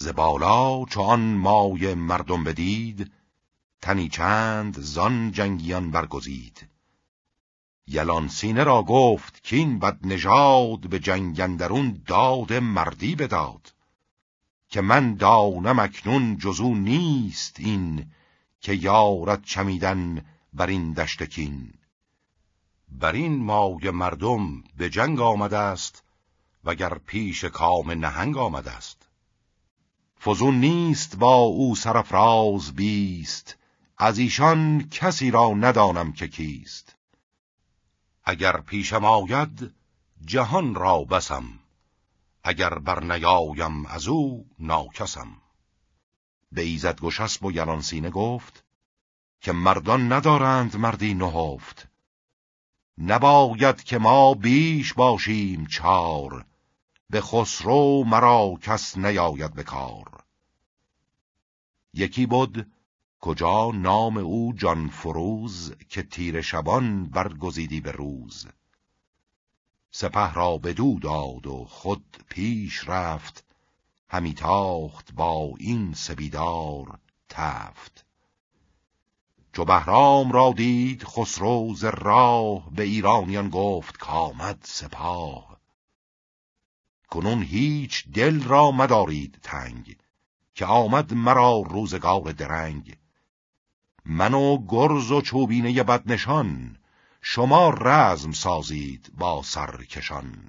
ز بالا چو آن مای مردم بدید، تنی چند زان جنگیان برگزید. یلان سینه را گفت کین بد نژاد، به جنگ اندرون داد مردی بداد. که من دانم اکنون جزو نیست این، که یارد چمیدن بر این دشت کین. بر این مای مردم به جنگ آمده است، وگر پیش کام نهنگ آمده است. فزون نیست با او سرافراز بیست، از ایشان کسی را ندانم که کیست. اگر پیشم آید جهان را بسم، اگر بر نیایم از او ناکسم. به ایزدگشسب و یلان سینه گفت، که مردان ندارند مردی نهفت. نباید که ما بیش باشیم چار، به خسرو مرا کس نیاید به کار. یکی بود کجا نام او جان فروز، که تیر شبان برگزیدی به روز. سپه را بدو داد و خود پیش رفت، همی تاخت با این سپیدار تفت. چو بهرام را دید خسرو ز راه، به ایرانیان گفت کآمد سپاه. کنون هیچ دل را مدارید تنگ، که آمد مرا روزگار درنگ. من و گرز و چوبینه بدنشان، شما رزم سازید با سرکشان.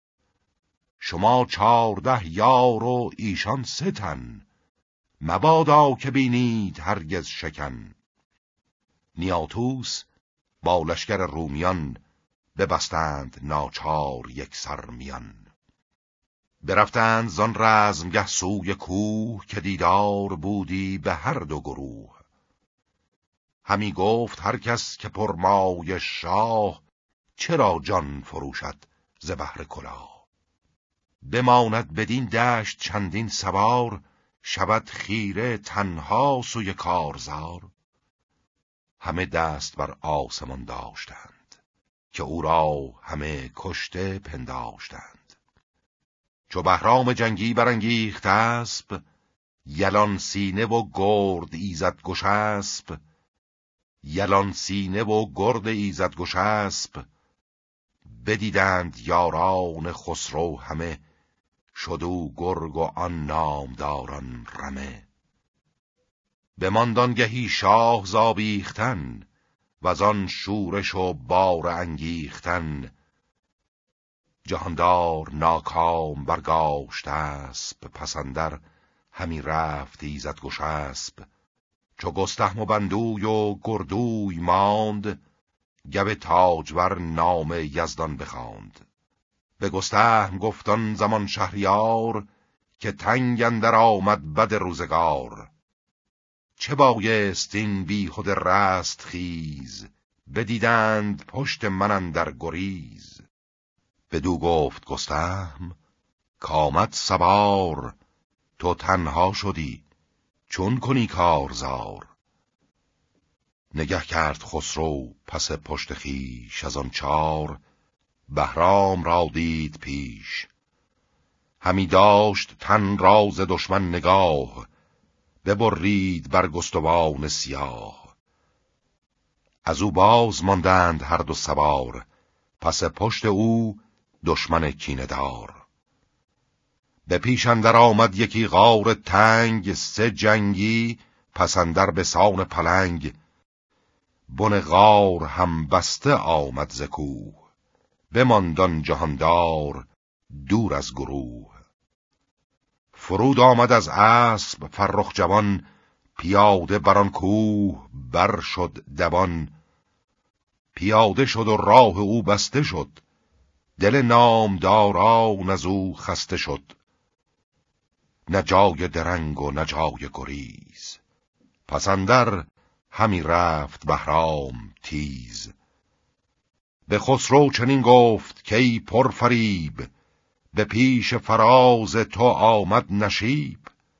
شما 14 یار و ایشان 3 تن، مبادا که بینید هرگز شکن. نیاتوس با لشکر رومیان، ببستند ناچار یک سر میان. برفتند زان رزمگه سوی کوه، که دیدار بودی به هر دو گروه. همی گفت هر کس که پرمای شاه، چرا جان فروشد ز بهر کلاه. بماند بدین دشت چندین سوار، شود خیره تنها سوی کارزار. همه دست بر آسمان داشتند، که او را همه کشته پنداشتند. چو بهرام جنگی برانگیخت اسب، یلان سینه و گرد ایزدگشسب. یلان سینه و گرد ایزدگشسب، بدیدند یاران خسرو همه. شد او گرگ و آن نامداران رمه. بماند آنگهی شاه ز آویختن، وزان شورش و بار انگیختن. جهاندار ناکام برگاشت اسب، پس اندر همی رفت ایزدگشسب. چو گستهم و بندوی و گردوی ماند، گو تاجور نام یزدان بخواند. به گستهم گفت آن زمان شهریار، که تنگ اندر آمد بد روزگار. چه بایست این بیهده رست خیز، بدیدند پشت من اندر گریز. بدو گفت گستهم کآمد سوار، تو تنها شدی چون کنی کارزار. نگه کرد خسرو پس پشت خویش، از آن 4 بهرام را دید پیش. همی داشت تن را ز دشمن نگاه، ببرید برگستوان سیاه. از او باز ماندند هر دو سوار، پس پشت او دشمن کینه دار. به پیش اندر آمد یکی غار تنگ، 3 جنگی پس اندر به سان پلنگ. بن غار هم بسته آمد ز کوه، بماند آن جهاندار دور از گروه. فرود آمد از اسب فرخ جوان، پیاده بران کوه بر شد دوان. پیاده شد و راه او بسته شد، دل نامداران از او خسته شد. نه جای درنگ و نه جای گریز، پس اندر همی رفت بهرام تیز. به خسرو چنین گفت که ای پرفریب، به پیش فراز تو آمد نشیب.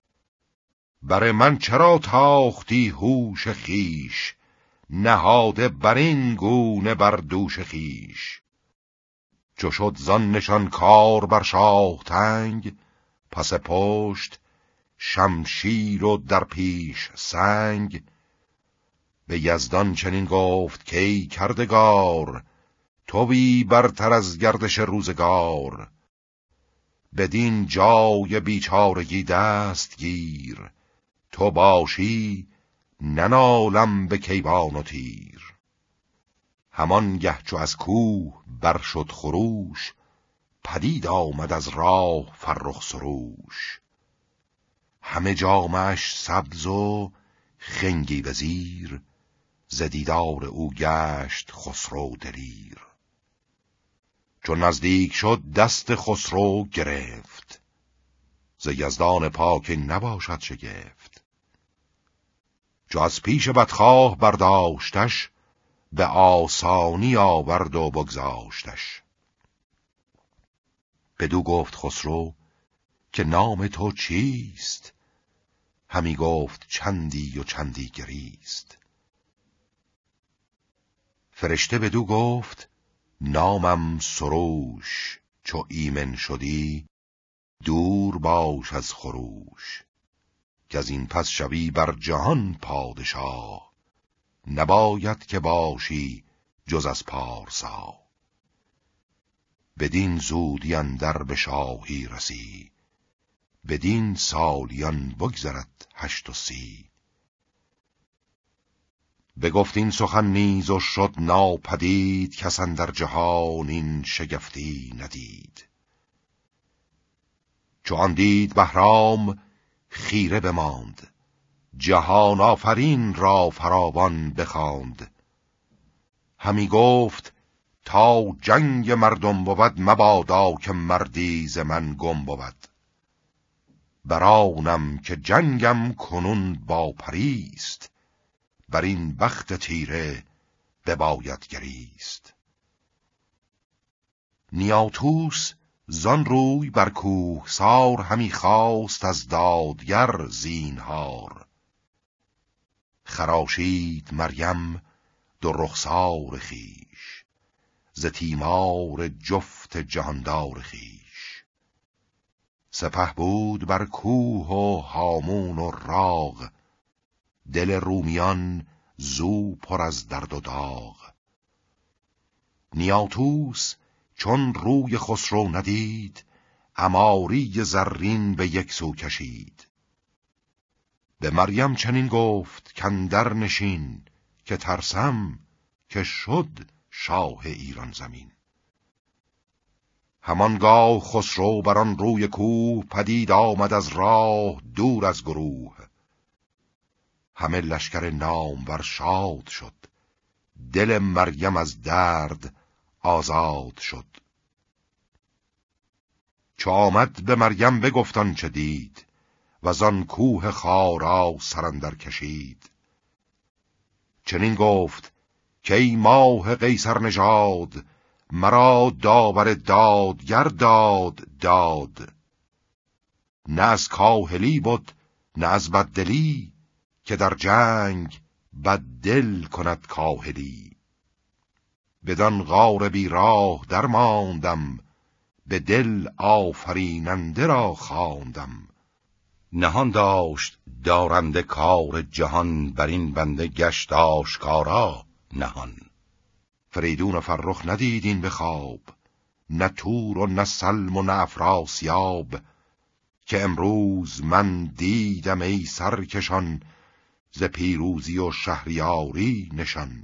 بر من چرا تاختی هوش خیش، نهاده بر این گونه بر دوش خیش. چو شد زان نشان کار بر شاه تنگ، پس پشت شمشیر و در پیش سنگ، به یزدان چنین گفت کی کردگار، تویی برتر از گردش روزگار. بدین جای بیچارگی دست گیر، تو باشی ننالم به کیوان و تیر. همان گه چو از کوه بر شد خروش، پدید آمد از راه فرخ سروش. همه جامش سبز و خنگی به زیر، ز دیدار او گشت خسرو دلیر. چون نزدیک شد دست خسرو گرفت، ز یزدان پاک نباشد شگفت. چو از پیش بدخواه برداشتش، به آسانی آورد و بگذاشتش. بدو گفت خسرو که نام تو چیست؟ همی گفت چندی و چندی گریست. فرشته بدو گفت نامم سروش، چو ایمن شدی دور باش از خروش. که از این پس شوی بر جهان پادشاه، نباید که باشی جز از پارسا. بدین زودی اندر به شاهی رسی، بدین سالیان بگذرد 38. بگفت این سخن نیز و شد ناپدید، کس اندر جهان این شگفتی ندید. چو آن دید بهرام خیره بماند، جهان آفرین را فراوان بخواند. همی گفت تا جنگ مردم بود، مبادا که مردی ز من گم بود. برانم که جنگم کنون با پریست، بر این بخت تیره بباید گریست. نیاتوس زان روی بر کوهسار، همی خواست از دادگر زینهار. خراشید مریم دو رخسار خویش، ز تیمار جفت جهاندار خویش. سپه بود بر کوه و هامون و راغ، دل رومیان زو پر از درد و داغ. نیاتوس چون روی خسرو ندید، عماری زرین به یک سو کشید. به مریم چنین گفت کاندر نشین، که ترسم که شد شاه ایران زمین. همانگاه خسرو بران روی کوه، پدید آمد از راه دور از گروه. همه لشکر نامور شاد شد، دل مریم از درد آزاد شد. چو آمد به مریم بگفت آنچه دید، وزان کوه خارا سر اندر کشید. چنین گفت که ای ماه قیصر نژاد، مرا داور دادگر داد. نه از کاهلی بود نه از بددلی، که در جنگ بددل کند کاهلی. بدان غار بی راه در ماندم، به دل آفریننده را خواندم. نهان داشت دارنده کار جهان، بر این بنده گشت آشکارا نهان. فریدون و فرخ ندیدین به خواب، نه تور و نه سلم و نه افراسیاب. که امروز من دیدم ای سرکشان، ز پیروزی و شهریاری نشان.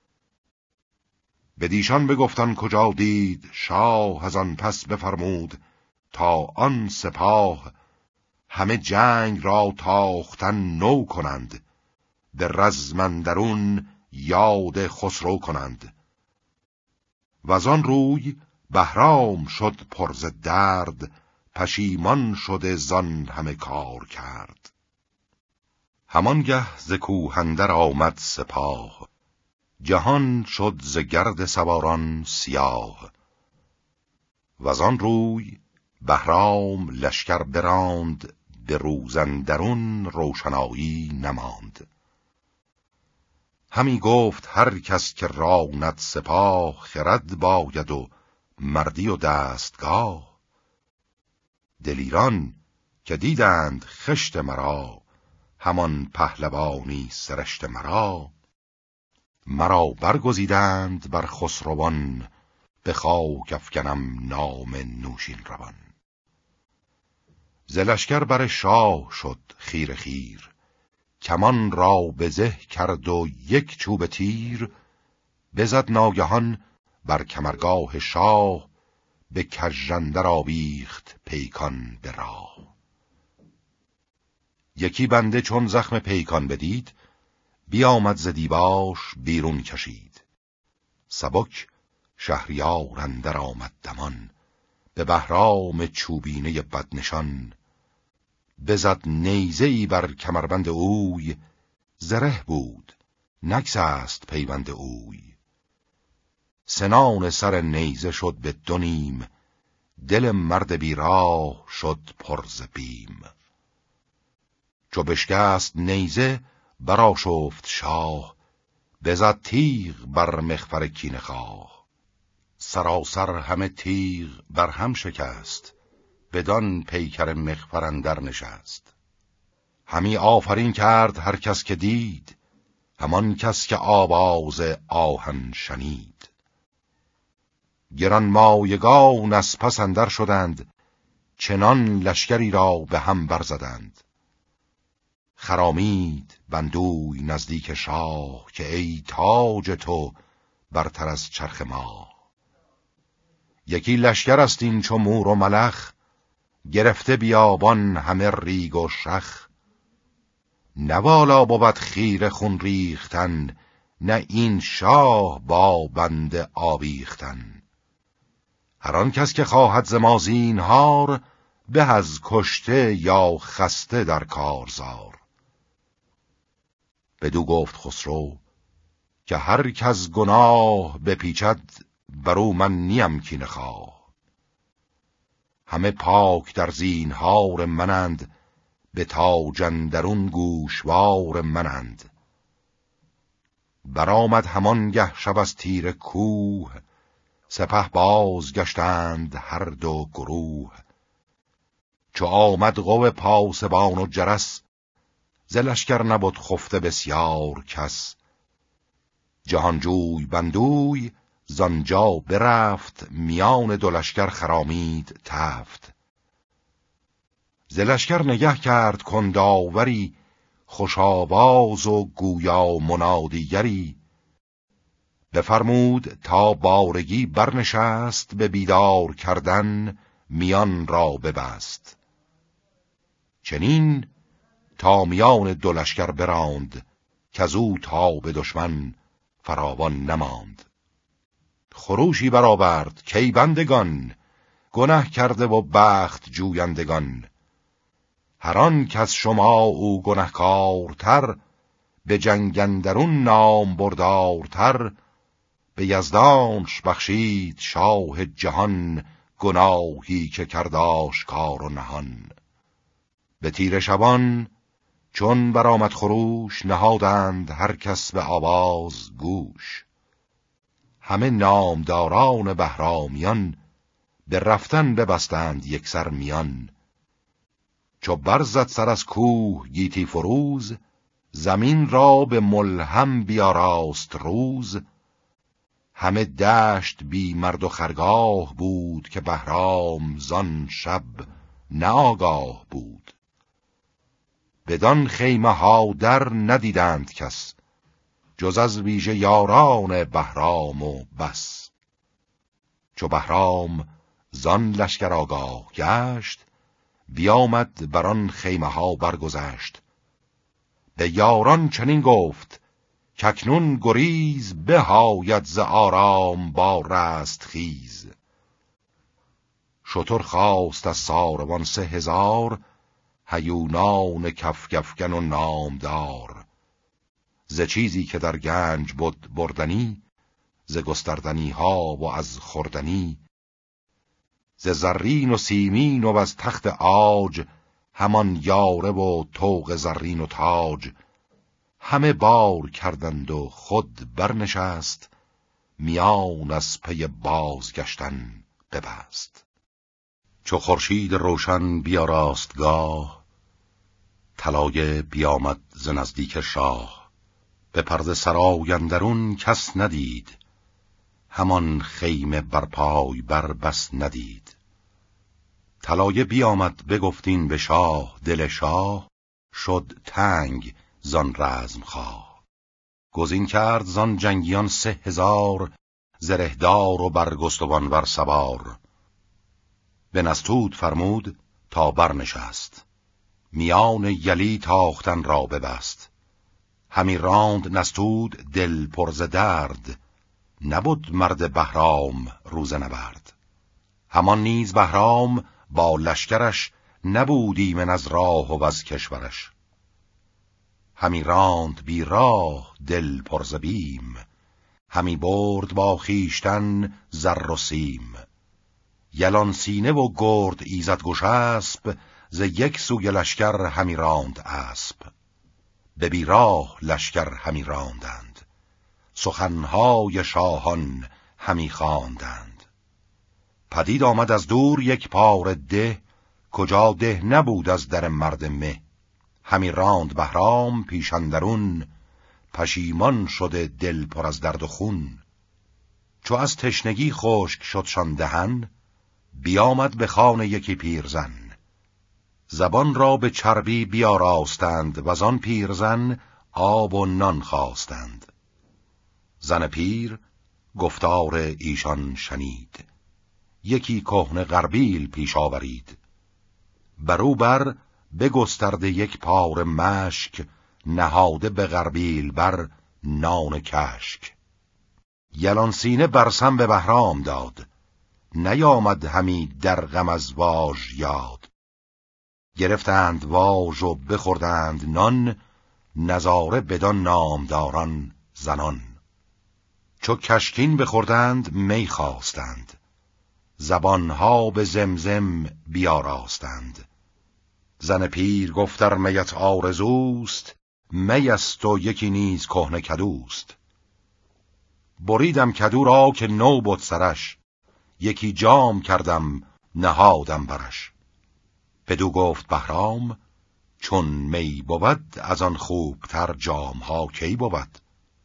بدیشان بگفتن کجا دید شاه، از آن پس بفرمود تا آن سپاه. همه جنگ را تاختن نو کنند، به رزم اندرون یاد خسرو کنند. وزان روی بهرام شد پر ز درد، پشیمان شده زان همه کار کرد. همانگه ز کوه اندر آمد سپاه، جهان شد ز گرد سواران سیاه. وزان روی بهرام لشکر براند، به روز اندرون روشنایی نماند. همی گفت هر کس که راند سپاه، خرد باید و مردی و دستگاه. دلیران که دیدند خشت مرا، همان پهلوانی سرشت مرا. مرا برگزیدند بر خسروان، به خاک افکنم نام نوشین روان. ز لشکر بر شاه شد خیر خیر، کمان را به زه کرد و یک چوب تیر. بزد ناگهان بر کمرگاه شاه، به کژاندر آویخت پیکان به راه. یکی بنده چون زخم پیکان بدید، بیامد ز دیباش بیرون کشید. سبک شهریار اندر آمد دمان، به بهرام چوبینه بدنشان. بزد نیزه‌ای بر کمربند اوی، زره بود نگسست پیوند اوی. سنان سر نیزه شد به دو نیم، دل مرد بیراه شد پر ز بیم. چو بشکست نیزه برآشفت شاه، بزد تیغ بر مغفر کینه خواه. سراسر همه تیغ بر هم شکست، بدان پیکر مغفر اندر نشست. همی آفرین کرد هر کس که دید، همان کس که آواز آهن شنید. گرانمایگان از پس اندر شدند، چنان لشکری را به هم برزدند. خرامید بندوی نزدیک شاه، که ای تاج تو برتر از چرخ ماه. یکی لشکر است این چو مور و ملخ، گرفته بیابان همه ریگ و شخ. نه والا بود خیره خون ریختن، نه این شاه با بنده آویختن. هر آن کس که خواهد ز ما زینهار، به از کشته یا خسته در کارزار. بدو گفت خسرو که هر کس گناه بپیچد، برو من نیم کینه خواه. همه پاک در زینهار منند، به تاج اندرون گوشوار منند. برآمد همان شب از تیر کوه، سپه باز گشتند هر دو گروه. چو آمد قوه پاسبان و جرس، ز لشکر نبد خفته بسیار کس. جهانجوی بندوی زانجا برفت، میان دو لشکر خرامید تفت. ز لشکر نگه کرد کنداوری، خوش آواز و گویا منادیگری. بفرمود تا بارگی برنشست، به بیدار کردن میان را ببست. چنین تا میان دو لشکر براند، کزو تا به دشمن فراوان نماند. خروشی برآورد کای بندگان، گنه کرده و بخت جویندگان. هر آن کز شما او گنهکارتر، به جنگ اندرون نام بردارتر. به یزدانش بخشید شاه جهان، گناهی که کرد آشکار و نهان. به تیره شبان چون برآمد خروش، نهادند هر کس به آواز گوش. همه نامداران بهرامیان، به رفتن ببستند یکسر میان. چو برزد سر از کوه گیتی فروز، زمین را به ملهم بیاراست روز. همه دشت بی مرد و خرگاه بود، که بهرام زان شب نه آگاه بود. بدان خیمه ها در ندیدند کس، جز از ویژه یاران بهرام و بس. چو بهرام زان لشکر آگاه گشت، بیامد بران خیمه ها برگذشت. به یاران چنین گفت کاکنون گریز، بهاید ز آرام با رستخیز. شتر خواست از ساروان 3000، هیونان کفگفگن و نامدار. ز چیزی که در گنج بود بردنی، ز گستردنی ها و از خوردنی. ز زرین و سیمین و از تخت عاج، همان یاره و طوق زرین و تاج. همه بار کردند و خود برنشست، میان از پی بازگشتن ببست. چو خورشید روشن بیاراستگاه، طلایه بیامد ز نزدیک شاه. به پرده سرای اندرون کس ندید، همان خیمه بر پای بر بس ندید. طلایه بیامد بگفتین به شاه، دل شاه شد تنگ زان رزم خواه. گزین کرد زان جنگیان 3000، زرهدار و برگستوان ور سوار. به نستود فرمود تا برنشست، میان یلی تاختن را ببست. همی راند نستود دل پر ز درد، نبود مرد بهرام روز نبرد. همان نیز بهرام با لشکرش، نبود ایمن از راه و از کشورش. همی راند بی راه دل پر ز بیم، همی برد با خویشتن زر و سیم. یلان سینه و گرد ایزدگوش اسپ، ز یک سوی لشکر همی راند اسپ. به بی راه لشکر همی راندند، سخنهای شاهان همی خواندند. پدید آمد از دور یک پاره ده، کجا ده نبود از در مرد مه. همی راند بهرام پیش اندرون، پشیمان شده دل پر از درد و خون. چو از تشنگی خشک شدشان دهن، بیامد به خان یکی پیرزن. زبان را به چربی بیاراستند، وزان پیرزن آب و نان خواستند. زن پیر گفتار ایشان شنید، یکی کهنه غربیل پیش آورید. برو بر بگسترده یک پاره مشک، نهاده به غربیل بر نان کشک. یلان سینه برسم به بهرام داد، نیامد همی در غم از واژ یاد. گرفتند واژ و بخوردند نان، نظاره بدان نامداران زنان. چو کشکین بخوردند می خواستند، زبانها به زمزم بیاراستند. زن پیر گفتر میت آرزوست، می است و یکی نیز کهنه کدوست. بریدم کدو را که نو بد سرش، یکی جام کردم نهادم برش. بدو گفت بهرام چون می بود، از آن خوبتر جامها کی بود.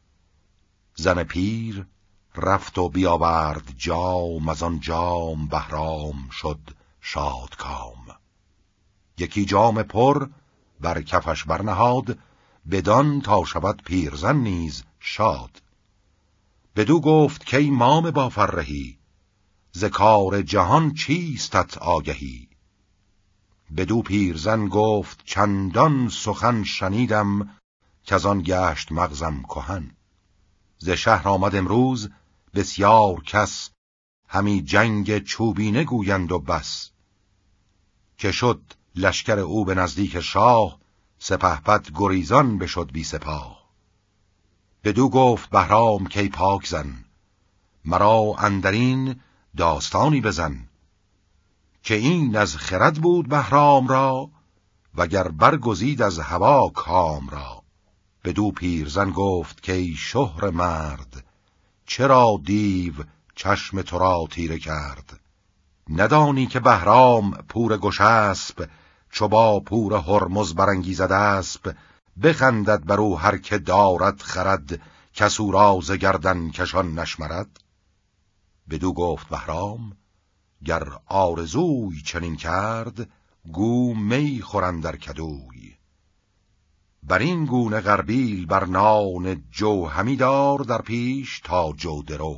زن پیر رفت و بیاورد جام، از آن جام بهرام شد شادکام. یکی جام پر بر کفش برنهاد، بدان تا شود پیرزن نیز شاد. بدو گفت کی مام با فرهی، ز کار جهان چیستت آگهی. بدو پیرزن گفت چندان سخن شنیدم، که آن گشت مغزم کهن. ز شهر آمد امروز بسیار کس، همی جنگ چوبینه گویند و بس. که شد لشکر او به نزدیک شاه، سپهبد گریزان بشد بی سپاه. بدو گفت بهرام کی پاک زن، مرا اندرین داستانی بزن. که این از خرد بود بهرام را، وگر برگزید از هوا کام را. بدو پیرزن گفت که ای شهر مرد، چرا دیو چشم تو را تیره کرد. ندانی که بهرام پور گشسپ، چو با پور هرمز برانگیزد اسپ. بخندد بر او هر که دارد خرد، کس او را ز گردن کشان نشمرد. بدو گفت بهرام گر آرزوی چنین کرد، گو می خورند در کدوی. بر این گونه غربیل بر نان جو، همی دار در پیش تا جو درو.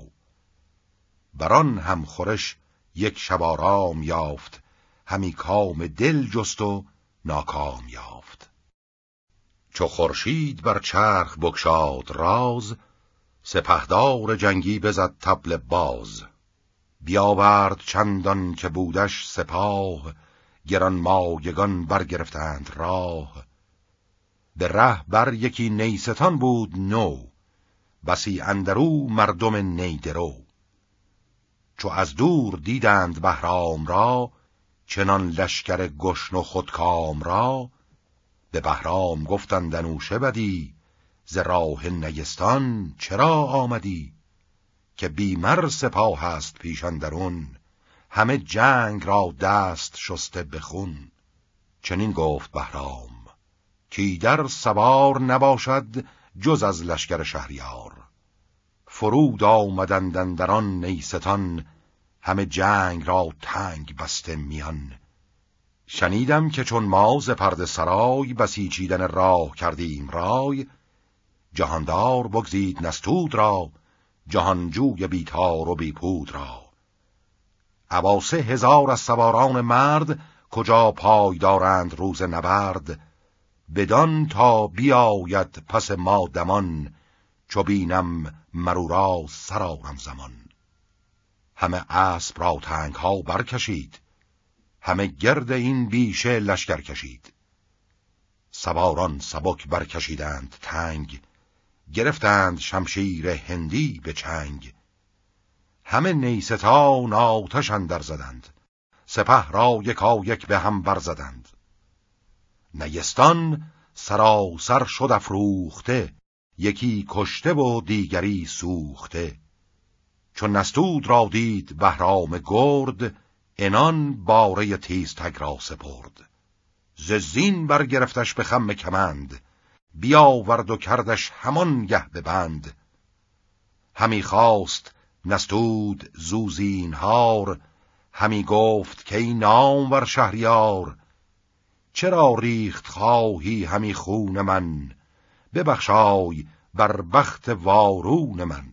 بران هم خورش یک شب آرام یافت، همی کام دل جست و ناکام یافت. چو خورشید بر چرخ بگشاد راز، سپهدار جنگی بزد طبل باز. بیاورد چندان که بودش سپاه، گران مایگان برگرفتند راه. به ره بر یکی نیستان بود نو، بسی اندرو مردم نیدرو. چو از دور دیدند بهرام را، چنان لشکر گشن و خودکام را. به بهرام گفتند انوشه بدی، ز راه نیستان چرا آمدی. که بیمر سپاه است پیش اندرون، همه جنگ را دست شسته به خون. چنین گفت بهرام کی در سوار نباشد جز از لشکر شهریار. فرود آمدند اندران نیستان همه جنگ را تنگ بسته میان. شنیدم که چون ما ز پرده سرای بسیچیدن راه کردیم رای. جهاندار بگزید نستود را جهانجوی بیتار و بیپود را. ابا 3000 از سواران مرد کجا پای دارند روز نبرد. بدان تا بیاید پس ما دمان چو بینم مرو را سرارم زمان. همه اسب را تنگ ها برکشید همه گرد این بیشه لشکر کشید. سواران سبک برکشیدند تنگ گرفتند شمشیر هندی به چنگ. همه نیستان آتش اندر زدند سپه را یکایک به هم برزدند. نیستان سراسر شد افروخته یکی کشته و دیگری سوخته. چون نستود را دید بهرام گرد انان باره تیزتگ را سپرد. ز زین برگرفتش به خم کمند بیاورد و کردش همان گه به بند. همی خواست نستود زوزینهار همی گفت که ای نامور شهریار. چرا ریخت خواهی همی خون من ببخشای بر بخت وارون من.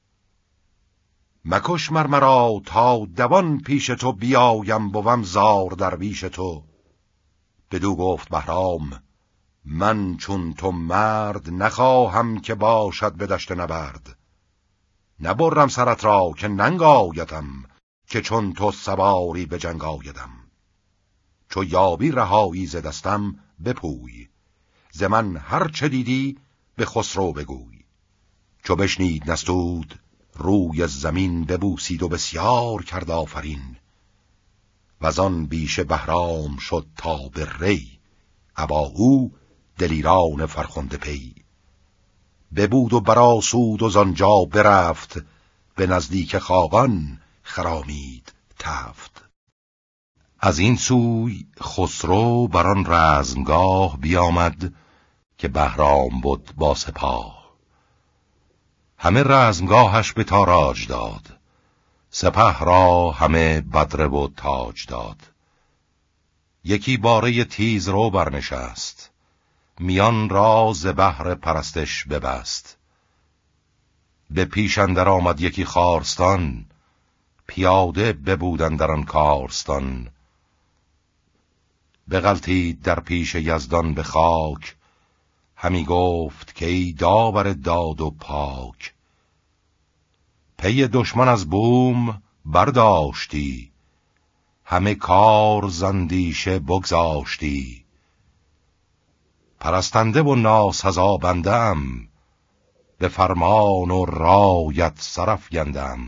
مکش مرمرا تا دوان پیش تو بیایم بوم زار در بیش تو. بدو گفت بهرام من چون تو مرد نخواهم که باشد به دشت نبرد. نبرم سرت را که ننگ آیدم که چون تو سواری به جنگ آیدم. چو یابی رهایی ز دستم بپوی ز من هر چه دیدی به خسرو بگوی. چو بشنید نستود روی زمین ببوسید و بسیار کرد آفرین. وزان بیشه بهرام شد تا به ری ابا او دلیران فرخنده پی. ببود و برآسود و زانجا برفت به نزدیک خاقان خرامید تفت. از این سوی خسرو بران رزمگاه بیامد که بهرام بود با سپاه. همه رزمگاهش به تاراج داد سپه را همه بدره و تاج داد. یکی باره تیز رو برنشست میان را ز بهر پرستش ببست. به پیش اندر آمد یکی خارستان پیاده ببودن در آن کارستان. بغلتید در پیش یزدان به خاک همی گفت که ای داور داد و پاک. پی دشمن از بوم برداشتی همه کار زندیشه بگذاشتی. پرستنده و ناسزا بندم به فرمان و رایت سرافگندم.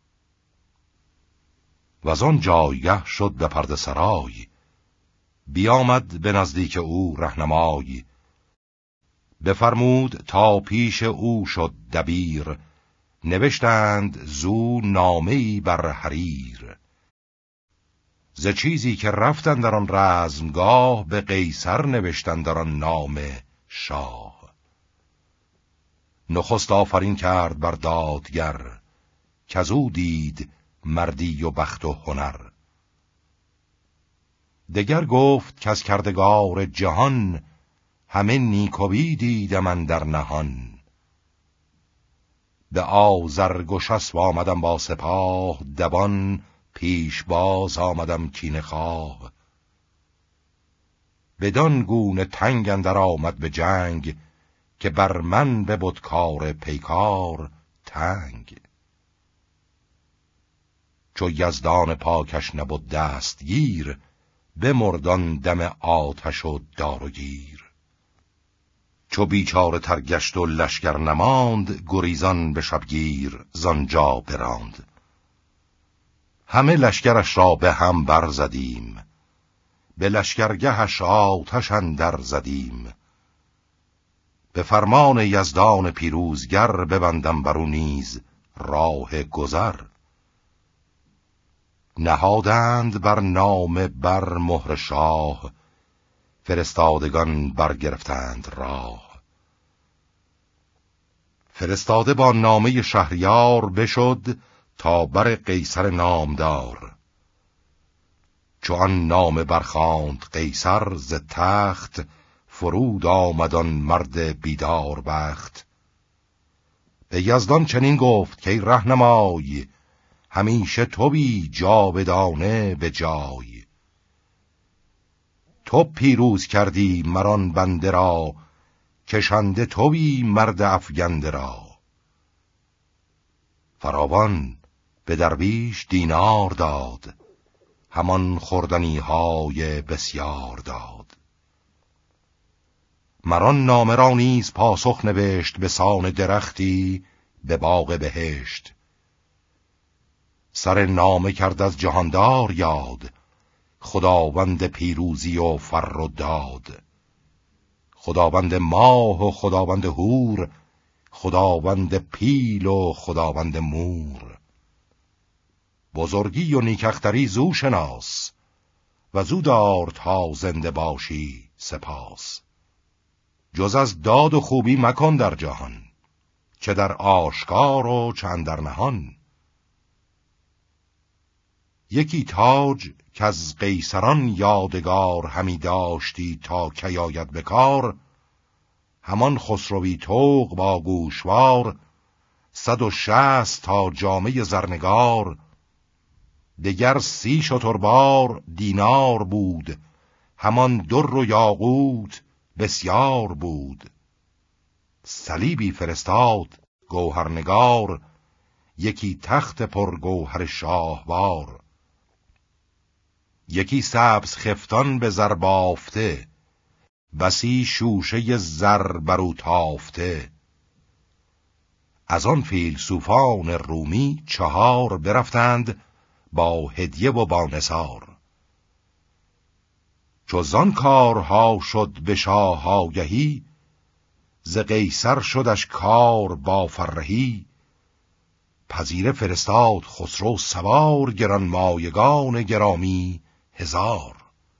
وزان جایگه شد به پرده سرای بیامد به نزدیک او رهنمای. بفرمود تا پیش او شد دبیر نوشتند زو نامه‌ای بر حریر. ز چیزی که رفتن در آن رزمگاه به قیصر نوشتن در آن نامه شاه. نخست آفرین کرد بر دادگر کزو دید مردی و بخت و هنر. دگر گفت که از کردگار جهان همه نیکویی دیدم اندر نهان. به آذرگشسب آمدم با سپاه دوان پیش باز آمدم کینه خواه. بدان گونه تنگ اندر آمد به جنگ که بر من ببد کار پیکار تنگ. چو یزدان پاکش نبود دستگیر بمردان دم آتش و دار و گیر. چو بیچاره تر گشت و لشکر نماند گریزان به شبگیر زانجا براند. همه لشکرش را به هم برزدیم به لشکرگهش آتش اندر زدیم. به فرمان یزدان پیروزگر ببندم برو نیز راه گذر. نهادند بر نامه بر مهر شاه، فرستادگان برگرفتند راه. فرستاده با نامه شهریار بشد، تا بر قیصر نامدار. چو آن نامه برخواند قیصر، ز تخت فرود آمدان مرد بیدار بخت. به یزدان چنین گفت که ای رهنمای، همیشه تو بی جاودانه به جای. تو پیروز کردی مران بنده را، کشنده تو بی مرد افگنده را. فراوان به درویش دینار داد، همان خوردنی های بسیار داد. مران نامه را نیز پاسخ نوشت، به سان درختی به باغ بهشت. سر نامه کرد از جهاندار یاد، خداوند پیروزی و فر و داد. خداوند ماه و خداوند هور، خداوند پیل و خداوند مور. بزرگی و نیکختری زو شناس، و زو دار تا زنده باشی سپاس. جز از داد و خوبی مکن در جهان، چه در آشکار و چه اندر نهان. یکی تاج که از قیصران یادگار، همی داشتی تا کی آید به کار. همان خسروی طوق با گوشوار، 160 تا جامه زرنگار. دگر 30 شتربار دینار بود، همان در و یاقوت بسیار بود. صلیبی فرستاد گوهرنگار، یکی تخت پرگوهر شاهوار. یکی سبز خفتان به زر بافته، بسی شوشه زر برو تافته. از آن فیلسوفان رومی 4 برفتند، با هدیه و با نثار. چو زان کارها شد به شاه آگهی، ز قیصر شدش کار با فرهی. پذیره فرستاد خسرو سوار، گران مایگان گرامی 1000.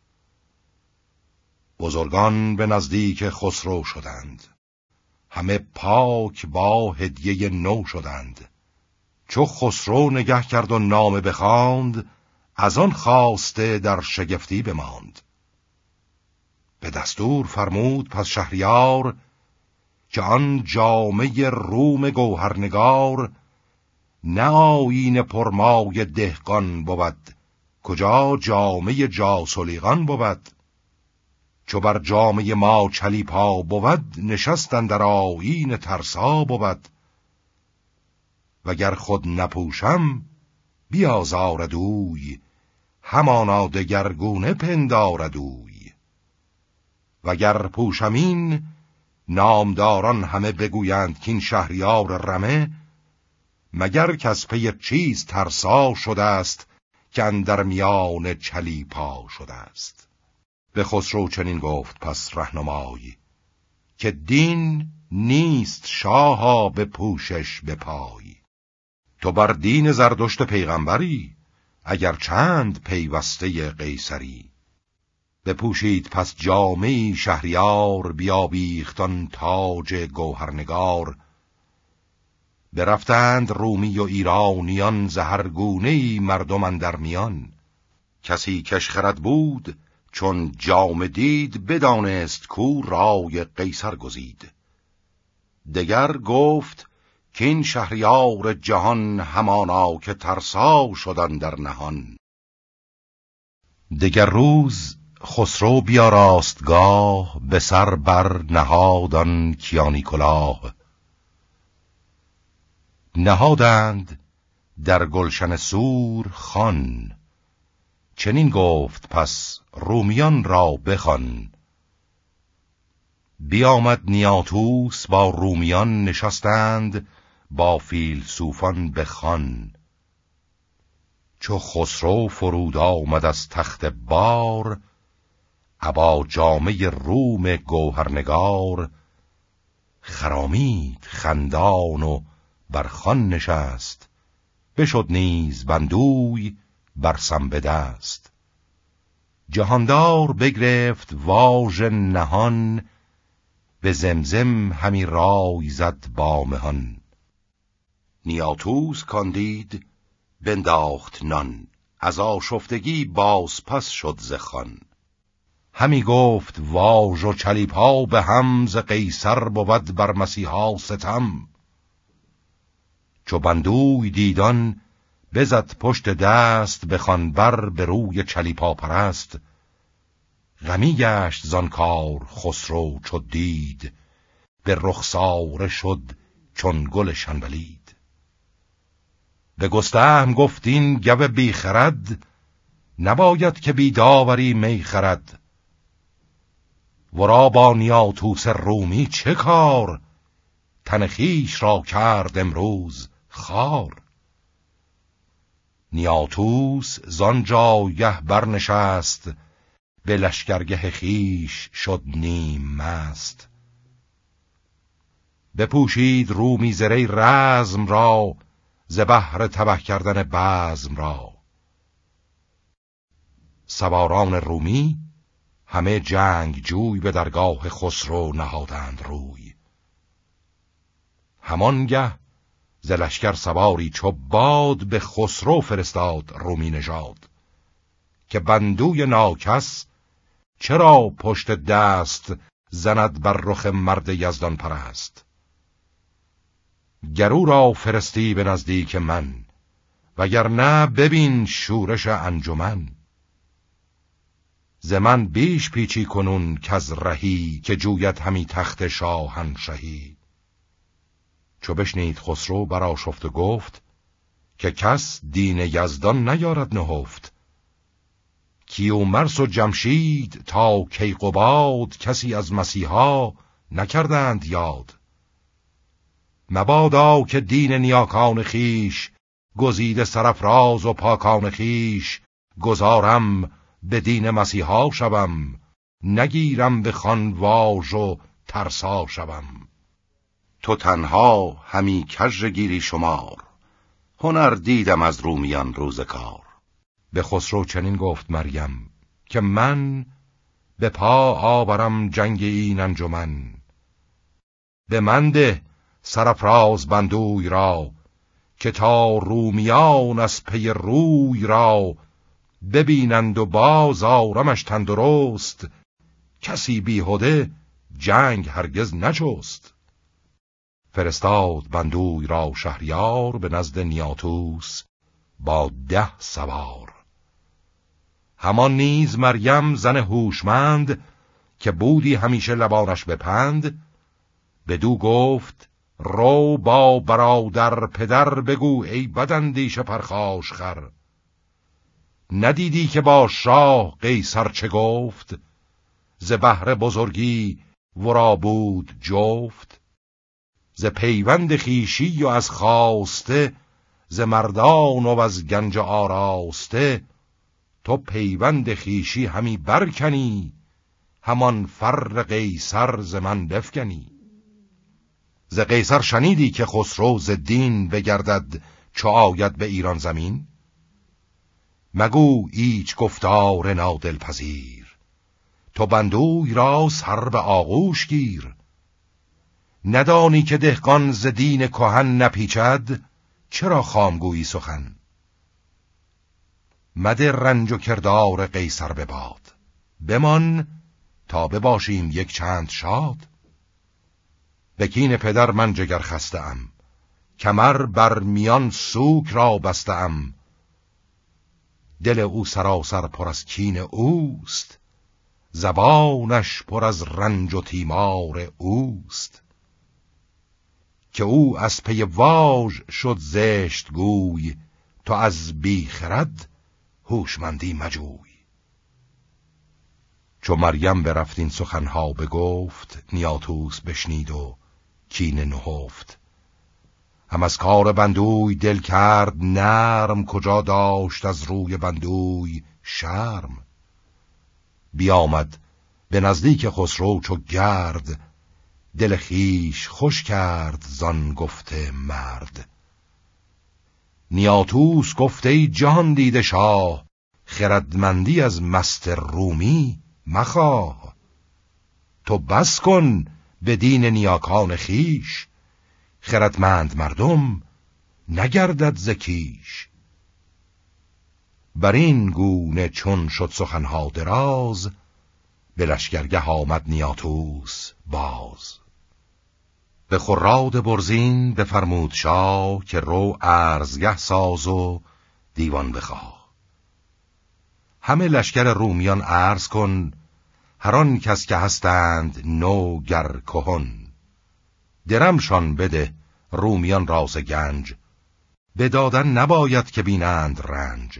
بزرگان به نزدیک خسرو شدند، همه پاک با هدیه نو شدند. چو خسرو نگه کرد و نامه بخواند، از آن خواسته در شگفتی بماند. به دستور فرمود پس شهریار، که آن جامه روم گوهرنگار. نه آیین پرمای دهقان بود، کجا جامه جاسلیقان بود. چو بر جامه ما چلیپا بود، نشستن در آیین ترسا بود. وگر خود نپوشم بیازارد اوی، همانا دگرگونه پندارد اوی. وگر پوشمین نامداران همه بگویند کین شهریار رمه. مگر کس پی چیز ترسا شده است، که اندر میان چلیپا شده است. به خسرو چنین گفت پس رهنمای، که دین نیست شاها به پوشش به پای. تو بر دین زردشت پیغمبری، اگر چند پیوسته قیصری. بپوشید پس جامه‌ای شهریار، بیابیختان تاج گوهرنگار. برفتند رومی و ایرانیان، ز هر گونه‌ای مردم اندر میان. کسی کش خرد بود چون جامه دید، بدانست کو رای قیصر گزید. دگر گفت کین شهریار جهان، همانا که ترسا شدن در نهان. دگر روز خسرو بیاراست گاه، به سر بر نهادان کیانی کلاه. نهادند در گلشن سور خان، چنین گفت پس رومیان را بخوان. بیامد نیاتوس با رومیان، نشستند با فیلسوفان به خوان. چو خسرو فرود آمد از تخت بار، ابا جامه روم گوهرنگار. خرامید خندان و بر خوان نشست، بشد نیز بندوی برسم به دست. جهاندار بگرفت واژ نهان، به زمزم همی رای زد با مهان. نیاتوس کاندید بنداخت نان، از آشفتگی باز پس شد ز خوان. همی گفت واژ و چلیپا به هم، ز قیصر بود بر مسیحا ستم. چو بندوی دیدان بزد پشت دست، بخوان بر به روی چلیپا پرست. غمی گشت زان کار خسرو چو دید، به رخساره شد چون گل شنبلید. به گستهم گفت این گو بی خرد، نباید که بی داوری می خرد. ورا با نیاتوس رومی چه کار، تن خویش را کرد امروز خوار. نیاتوس زان جایه برنشست، به لشکرگه خویش شد نیم مست. بپوشید رومی زره رزم را، ز بهر تبه کردن بزم را. سواران رومی همه جنگ جوی، به درگاه خسرو نهادند روی. همانگه ز لشکر سواری چو باد، به خسرو فرستاد رومی نژاد. که بندوی ناکس چرا پشت دست، زند بر رخ مرد یزدان پرست. گرو را فرستی به نزدیک من، وگرنه ببین شورش انجمن. ز من بیش پیچی کنون کز رهی، که جوید همی تخت شاهنشهی. چو بشنید خسرو برآشفت و گفت، که کس دین یزدان نیارد نهفت. کیومرث و جمشید تا کیقباد، کسی از مسیحا نکردند یاد. مبادا که دین نیاکان خیش، گزیده سرافراز و پاکان خیش. گذارم به دین مسیحا شوم، نگیرم به خوان واژ و ترسا شوم. تو تنها همی کژ گیری شمار، هنر دیدم از رومیان روز کار. به خسرو چنین گفت مریم، که من به پا آورم جنگ این انجمن. به من ده سرافراز بندوی را، که تا رومیان از پی روی را. ببینند و باز آرمش تندرست، کسی بیهوده جنگ هرگز نجست. فرستاد بندوی را شهریار، به نزد نیاتوس با 10 سوار. همان نیز مریم زن هوشمند، که بودی همیشه لبانش بپند. بدو گفت رو با برادر پدر، بگو ای بداندیش پرخاش خر. ندیدی که با شاه قیصر چه گفت، ز بهر بزرگی ورا بود جفت. ز پیوند خیشی و از خواسته، ز مردان و از گنج آراسته. تو پیوند خیشی همی برکنی، همان فر قیصر ز من بفکنی. ز قیصر شنیدی که خسرو ز دین، بگردد چو آید به ایران زمین. مگو ایچ گفتار نادل پذیر، تو بندوی را سر به آغوش گیر. ندانی که دهقان ز دین کهن نپیچد، چرا خامگویی سخن. مده رنج و کردار قیصر به باد، بمان تا بباشیم یک چند شاد. به کین پدر من جگر خسته ام، کمر بر میان سوک را بسته ام. دل او سراسر پر از کین اوست، زبانش پر از رنج و تیمار اوست. که او از پی واژ شد زشت گوی، تو از بی خرد هوشمندی مجوی. چو مریم برفت این سخنها بگفت، نیاتوس بشنید و کین نهفت. هم از کار بندوی دل کرد نرم، کجا داشت از روی بندوی شرم. بیامد به نزدیک خسرو چو گرد، دل خویش خوش کرد زان گفته مرد. نیاتوس گفت ای جهان دیده شاه، خردمندی از مست رومی مخواه. تو بس کن به دین نیاکان خیش، خردمند مردم نگردد ز کیش. بر این گونه چون شد سخنها دراز، به لشکرگه آمد نیاتوس باز. به خراد برزین بفرمود شاه، که رو ارزگه ساز و دیوان بخواه. همه لشکر رومیان عرض کن، هر آن کس که هستند نو گر کهن. درمشان بده رومیان راز گنج، به دادن نباید که بینند رنج.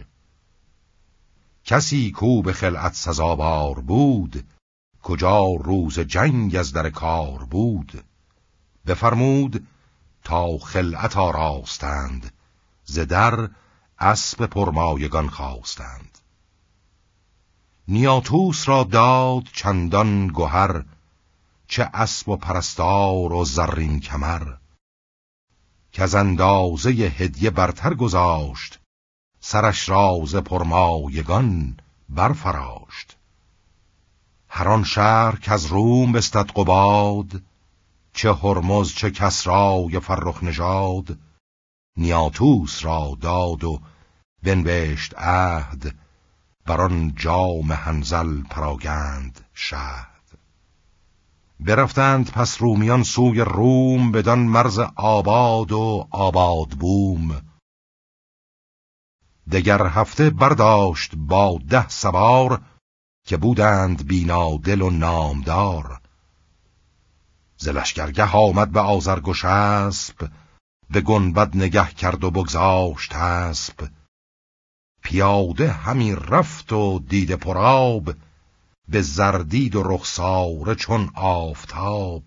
کسی کو به خلعت سزاوار بود، کجا روز جنگ از در کار بود. بفرمود تا خلعت آراستند، ز در اسب پرمایگان خواستند. نیاتوس را داد چندان گهر، چه اسب و پرستار و زرین کمر. که از اندازه هدیه برتر گذاشت، سرش راز پرمایگان برفراشت. هر آن شهر که از روم بستد قباد، چه هرمز چه کسرای فرخ نژاد. نیاتوس را داد و بنوشت عهد، بر آن جام حنظل پراگند شهد. برفتند پس رومیان سوی روم، بدان مرز آباد و آباد بوم. دگر هفته برداشت با 10 سوار، که بودند بینادل و نامدار. ز لشکرگه آمد به آذرگشسپ، به گنبد نگه کرد و بگذاشت اسب. پیاده همی رفت و دیده پرآب، به زردید و رخساره چون آفتاب.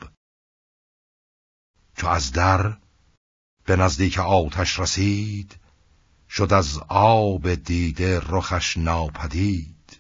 چو از در به نزدیک آتش رسید، شد از آب دیده رخش ناپدید.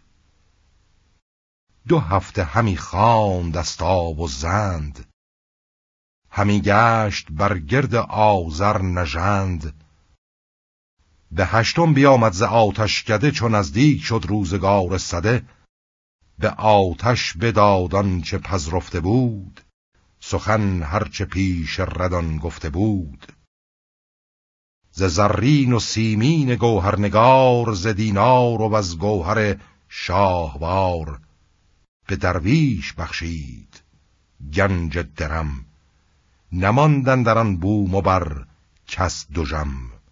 2 هفته همی خواند از آب و زند، همی گشت بر گرد آذر نژند. به 8م بیامد ز آتشکده، چون نزدیک شد روزگار سده. به آتش بداد آنچه پذرفته بود، سخن هرچه پیش ردان گفته بود. ز زرین و سیمین گوهرنگار، ز دینار و از گوهر شاهوار. به درویش بخشید گنج درم، نماندن در آن بوم و بر کس دژم.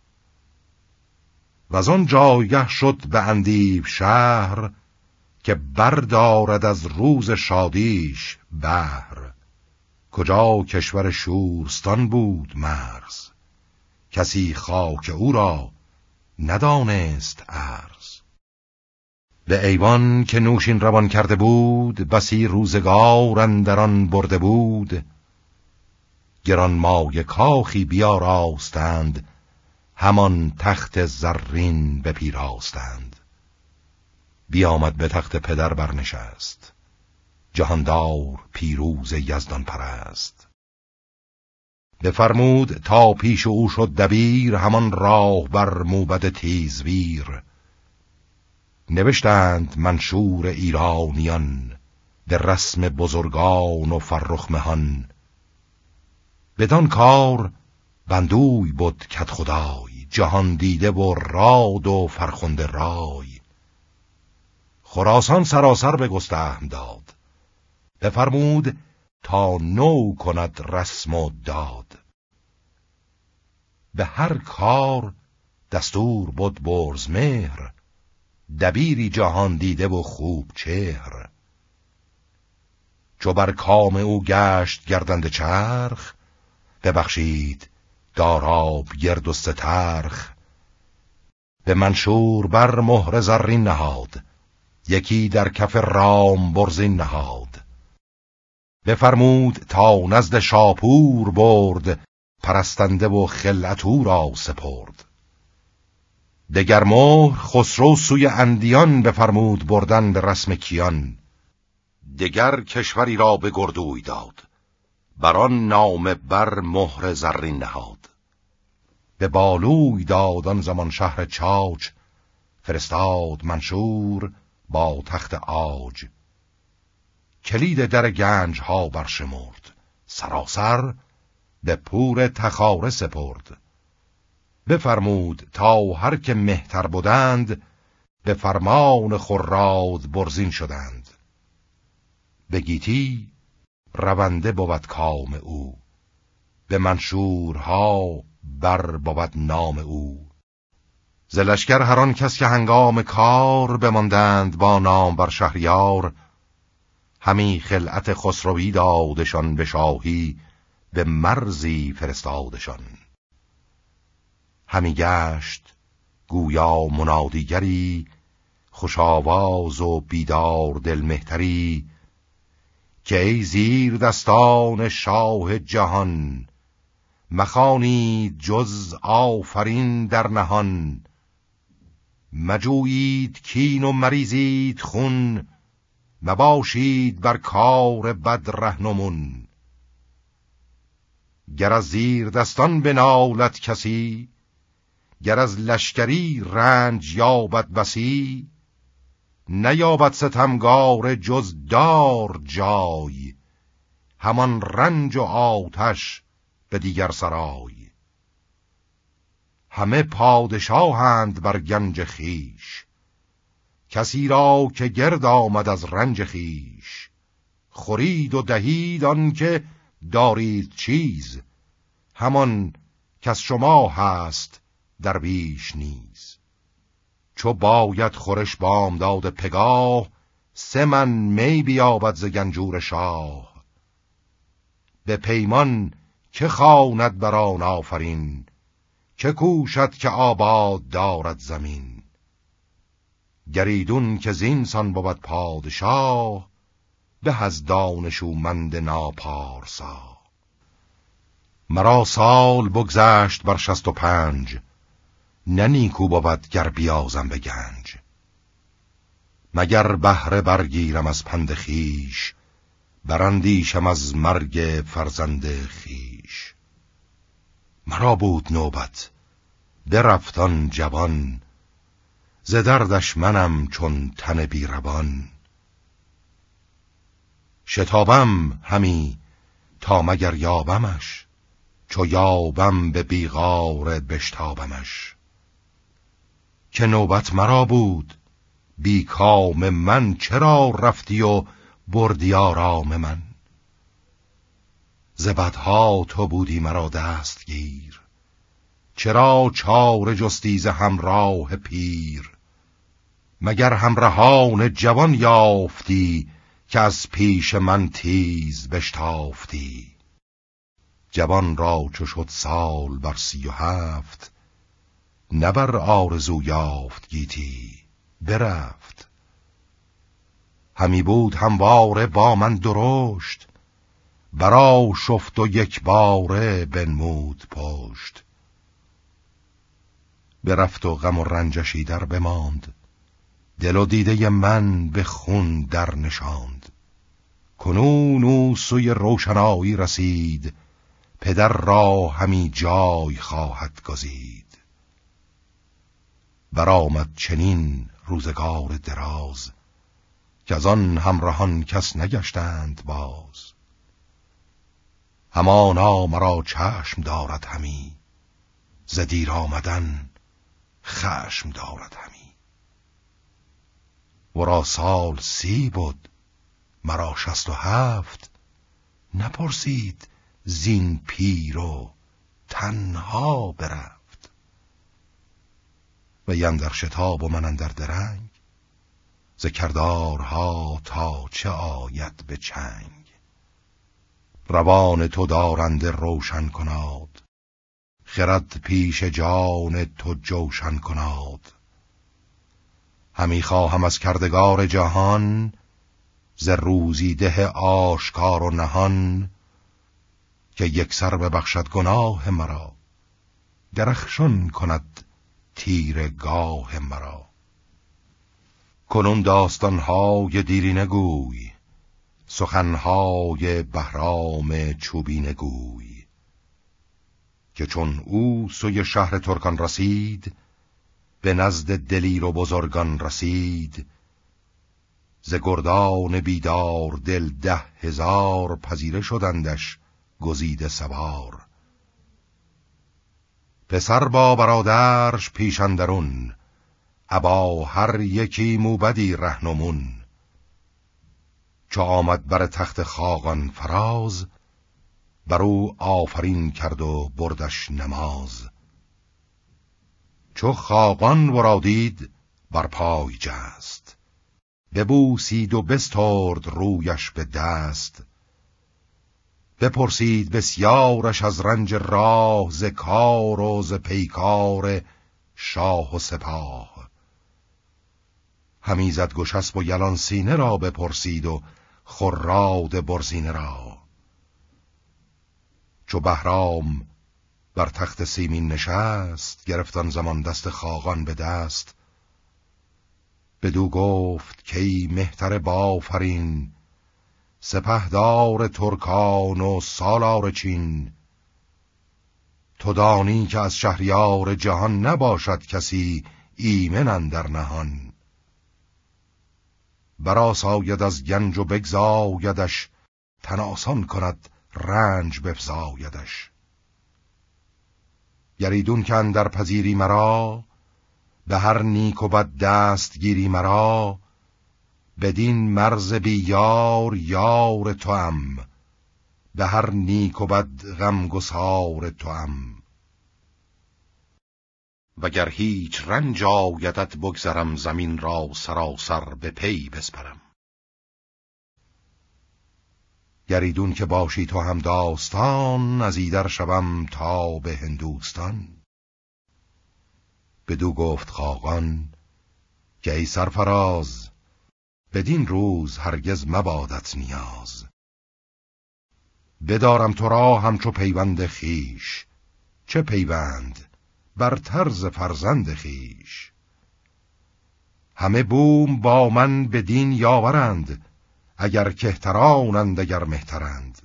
وز آن جایگه شد به اندیب شهر، که بردارد از روز شادیش بهر. کجا کشور شورستان بود مرز، کسی خاک او را ندانست ارز. به ایوان که نوشین روان کرده بود، بسی روزگار اندران برده بود. گرانمایه کاخی بیاراستند، همان تخت زرین بپیراستند. بیامد به تخت پدر برنشست، جهاندار پیروز یزدان پرست. بفرمود تا پیش او شد دبیر، همان راه بر موبد تیزویر. نوشتند منشور ایرانیان، به رسم بزرگان و فرخ مهان. بدان کار بندوی بود کدخدای، جهان دیده و راد و فرخنده رای. خراسان سراسر به گستهم داد، بفرمود تا نو کند رسم و داد. به هر کار دستور بود برزمهر، دبیری جهان دیده و خوب چهر. چو بر کام او گشت گردنده چرخ، ببخشید داراب گرد و سترخ. به منشور بر مهر زرین نهاد، یکی در کف رام برزین نهاد. بفرمود تا نزد شاپور برد، پرستنده و خلعت او را سپرد. دگر مهر خسرو سوی اندیان، بفرمود بردن به رسم کیان. دگر کشوری را به گردوی داد، بر آن نامه بر مهر زرین نهاد. به بالوی داد آن زمان شهر چاچ، فرستاد منشور با تخت عاج. کلید در گنج ها برشمرد، سراسر به پور تخاره سپرد. بفرمود تا هر که مهتر بودند، به فرمان خراد برزین شدند. به گیتی رونده بود کام او، به منشورها بر بود نام او. ز لشکر هر آن کس که هنگام کار، بماندند با نام بر شهریار. همی خلعت خسروی دادشان، به شاهی به مرزی فرستادشان. همی گشت گویا منادیگری، خوش آواز و بیدار دل مهتری. که ای زیر دستان شاه جهان، مخوانید جز آفرین در نهان. مجویید کین و مریزید خون، مباشید بر کار بد رهنمون. گر از زیر دستان بنالد کسی، گر از لشکری رنج یابد بسی. نیابد ستمگار جز دار جای، همان رنج و آتش به دیگر سرای. همه پادشاهند بر گنج خیش، کسی را که گرد آمد از رنج خیش. خورید و دهید آن که دارید چیز، همان کس شما هست در بیش نیز. چو باید خورش بامداد پگاه، 3 من می بیابد ز گنجور شاه. به پیمان که خواند بر آن آفرین، که کوشد که آباد دارد زمین. گریدون که زینسان بود پادشاه، به از دانشومند ناپارسا. مرا سال بگذشت بر 65، نه نیکو بود گر بیازم به گنج. مگر بهره برگیرم از پند خیش، براندیشم از مرگ فرزند خیش. مرا بود نوبت برفت آن جوان، ز دردش منم چون تن بی روان. شتابم همی تا مگر یابمش، چو یابم به بیغار بشتابمش. که نوبت مرا بود بی کام من، چرا رفتی و بردی آرام من. ز بدها تو بودی مرا دستگیر، چرا چاره جستی ز همراه پیر. مگر همراهان جوان یافتی، که از پیش من تیز بشتافتی. جوان را چو شد سال بر 37، نه بر آرزو یافت گیتی برفت. همی بود همواره با من درشت، برا شفت و یک باره بنمود پشت. برفت و غم و رنجشی در بماند، دل و دیده من به خون در نشاند. کنون او سوی روشنایی رسید، پدر را همی جای خواهد گزید. برآمد چنین روزگار دراز، که از آن همراهان کس نگشتند باز. همانا مرا چشم دارد همی، ز دیر آمدن خشم دارد همی. ورا سال 30 بود مرا 67، نپرسید زین پیر و تنها برفت. و اندر شتاب و من اندر درنگ، ز کردارها تا چه آید به چنگ. روان تو دارنده روشن کناد، خرد پیش جان تو جوشن کناد. همی خواهم از کردگار جهان، ز روزی ده آشکار و نهان. که یک سر ببخشد گناه مرا، درخشان کند تیرگاه مرا. کنون داستانهای دیرینه گوی، سخنهای بهرام چوبینه گوی. که چون او سوی شهر ترکان رسید، به نزد دلیر و بزرگان رسید. ز گردان بیدار دل 10,000 پذیره شدندش گزیده سوار. پسر با برادرش پیش اندرون، ابا هر یکی موبدی رهنمون. چو آمد بر تخت خاقان فراز، بر او آفرین کرد و بردش نماز. چو خاقان ورا دید بر پای جست، ببوسید و بسترد رویش به دست. بپرسید بسیارش از رنج راه، ز کار و ز پیکار شاه و سپاه. همی زد گشسب و یلان سینه را بپرسید و خراد برزینه را. چو بهرام بر تخت سیمین نشست، گرفتان زمان دست خاقان به دست. بدو گفت که ای مهتر بافرین، سپهدار ترکان و سالار چین. تو دانی که از شهریار جهان، نباشد کسی ایمن اندر نهان. برآساید از گنج و بگزایدش، تن آسان کند رنج بفزایدش. گریدون که اندر پذیری مرا، به هر نیک و بد دست گیری مرا. بدین مرز بی یار یار توام، به هر نیک و بد غمگسار توام. وگر هیچ رنج آیدت بگذرم، زمین را سراسر به پی بسپرم. گریدون که باشی تو هم داستان، از ایدر شوم تا به هندوستان. بدو گفت خاقان که ای سرفراز، بدین روز هرگز مبادت نیاز. بدارم تو را همچو پیوند خیش، چه پیوند بر طرز فرزند خیش. همه بوم با من بدین یاورند، اگر کهترانند اگر مهترند.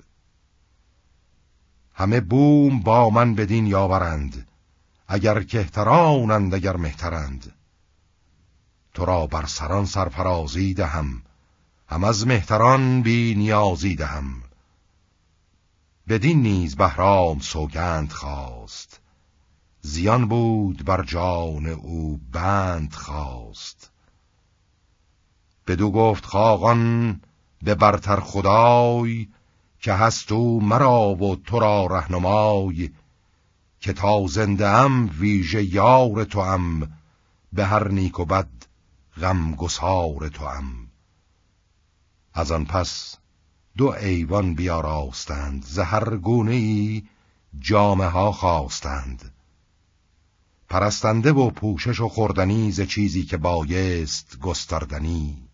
همه بوم با من بدین یاورند، اگر کهترانند اگر مهترند. تو را بر سران سرفرازی دهم، هم از مهتران بی نیازی دهم. بدین نیز بهرام سوگند خواست، زیان بود بر جان او بند خواست. بدو گفت خاقان به برتر خدای، که هست او مرا و تو را رهنمای. که تا زنده ام ویژه یار تو ام، به هر نیک و بد غم گسار تو ام. از آن پس 2 ایوان بیاراستند، ز هر گونه ای جامه ها خواستند. پرستنده و پوشش و خوردنی، ز چیزی که بایست گستردنی.